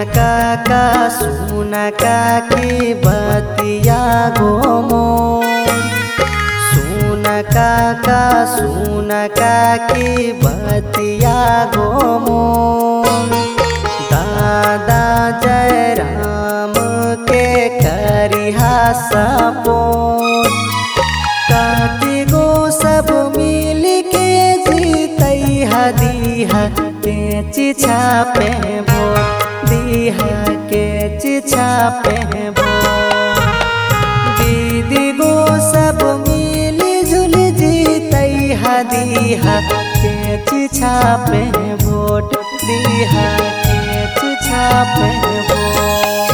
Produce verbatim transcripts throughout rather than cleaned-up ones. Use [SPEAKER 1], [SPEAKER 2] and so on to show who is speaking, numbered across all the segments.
[SPEAKER 1] काका सुन काकी बतिया गो मोर। सुन काका सुन काकी बतिया गो मोर। दादा जय राम के करिहा सपोर्ट। काकी गो सब मिल के जीतैहा दीहा के चिछा पे भोट। दीहा के चिछा पे भोट। दीदी गो सब मिल जुल जीतैहा दीहा के चिछा पे भोट। दीहा के चिछा पे भोट।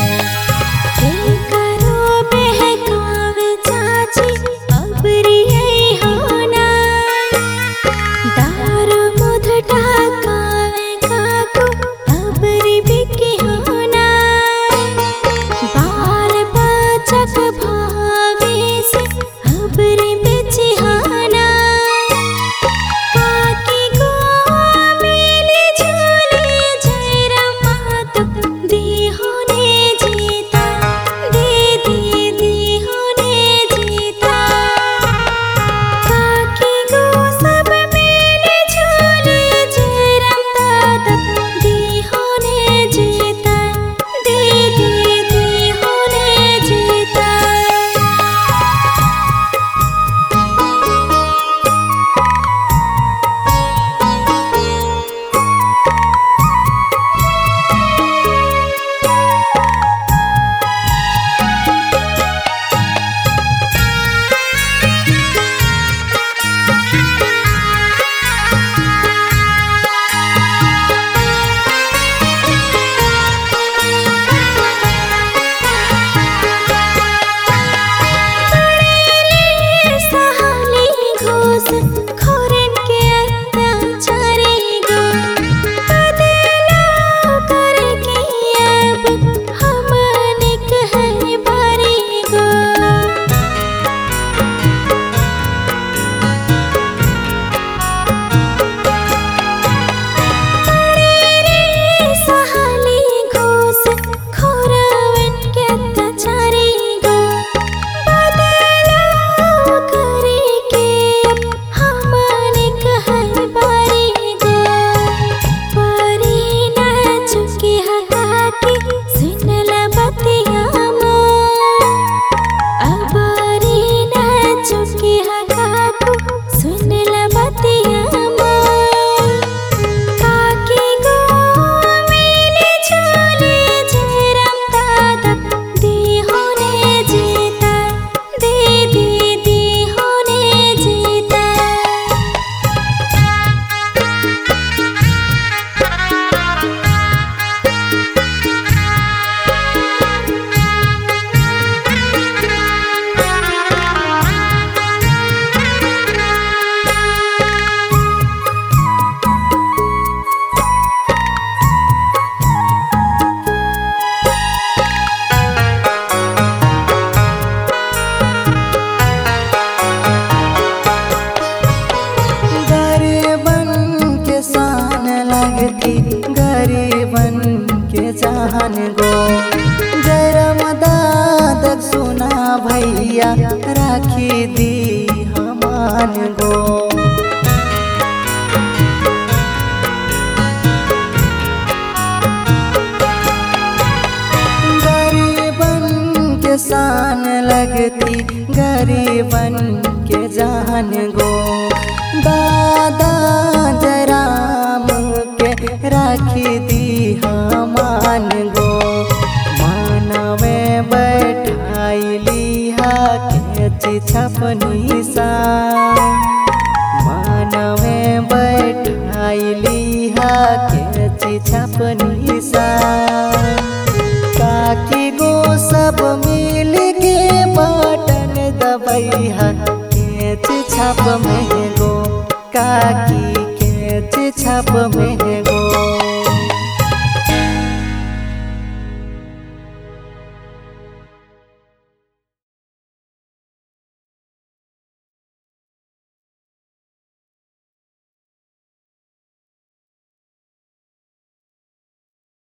[SPEAKER 1] गरीबन के जान गो जय रामदास सुना भैया राखी दी हमान गो। गरीबन के शान लगती गरीबन के जान गो। दादा जय राम के राखी दी हमान गो। मानवे बैठाइली हा के चिछपनी सा। मानवे बैठाइली हा के चिछपनी सा। काकी गो सब मिल के बटन दबैहा के चिछप में गो। काकी के चिछप में गो।